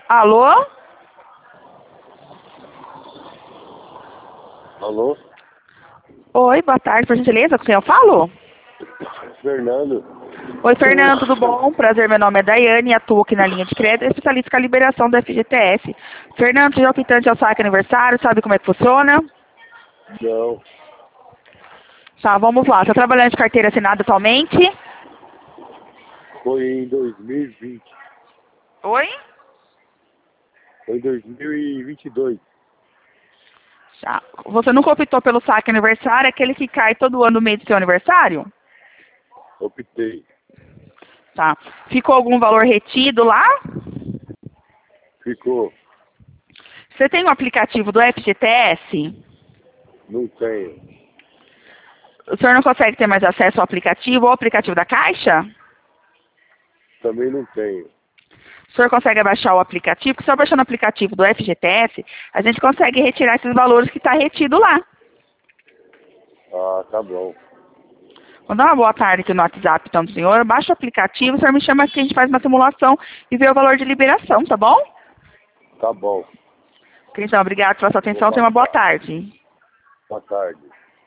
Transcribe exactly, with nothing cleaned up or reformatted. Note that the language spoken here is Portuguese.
Alô? Alô? Oi, boa tarde, por gentileza, com quem eu falo? Fernando. Oi, Fernando, tudo bom? Prazer, meu nome é Daiane e atuo aqui na linha de crédito, especialista com a liberação do F G T S. Fernando, você já é o quitante ao saque aniversário, sabe como é que funciona? Não. Tá, vamos lá. Está trabalhando de carteira assinada atualmente? Foi em dois mil e vinte. Oi? Foi em dois mil e vinte e dois. Tá. Você nunca optou pelo saque aniversário, aquele que cai todo ano no mês do seu aniversário? Optei. Tá. Ficou algum valor retido lá? Ficou. Você tem o aplicativo do F G T S? Não tenho. O senhor não consegue ter mais acesso ao aplicativo ou ao aplicativo da Caixa? Também não tenho. O senhor consegue abaixar o aplicativo? Porque só baixando o aplicativo do F G T S, a gente consegue retirar esses valores que está retido lá. Ah, tá bom. Vou dar uma boa tarde aqui no WhatsApp, então, do senhor. Baixa o aplicativo, o senhor me chama aqui, a gente faz uma simulação e vê o valor de liberação, tá bom? Tá bom. Então, obrigado pela sua atenção, tenha uma boa tarde. Boa tarde.